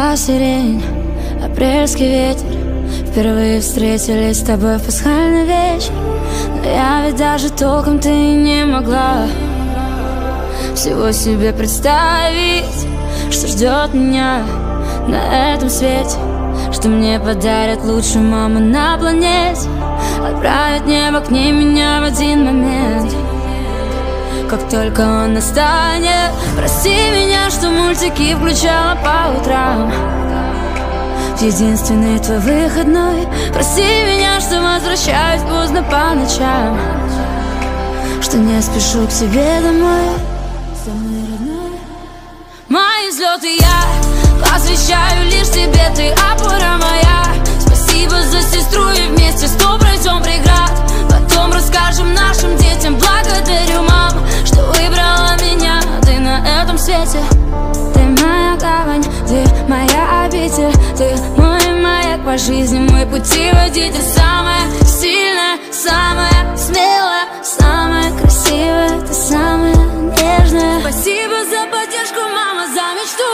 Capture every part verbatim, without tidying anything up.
Запела сирень, апрельский ветер. Впервые встретились с тобой в пасхальный вечер. Но я ведь даже толком ты не могла всего себе представить, что ждет меня на этом свете, что мне подарят лучшую маму на планете, отправят небо к ней меня в один момент. Как только он настанет, прости меня, что мультики включала по утрам в единственный твой выходной. Прости меня, что возвращаюсь поздно по ночам, что не спешу к тебе домой. Самый родной. Мои взлеты я посвящаю лишь тебе, ты опора моя. Спасибо за сестру, и вместе сто пройдем преград. Потом расскажем нашим детям. Благодарю, мам, что выбрала меня ты на этом свете. Ты моя гавань, ты моя обитель, ты мой маяк по жизни, мой путеводитель. Самая сильная, самая смелая, самая красивая, ты самая нежная. Спасибо за поддержку, мама, за мечту.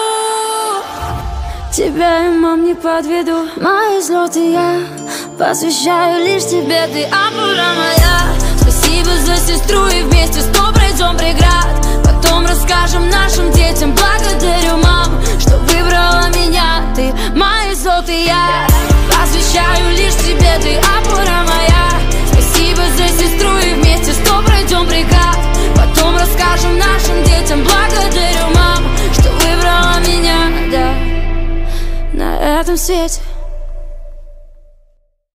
Тебя, мам, не подведу. Мои взлеты я посвящаю лишь тебе, ты опора моя. Спасибо за сестру, и вместе сто пройдем преград. Потом расскажем нашим детям. Благодарю, мам, что выбрала меня ты. Мои взлеты я посвящаю лишь тебе, ты опора моя. Спасибо за сестру, и вместе сто пройдем преград. Потом расскажем нашим детям. Благодарю, мам, что выбрала меня, да, на этом свете.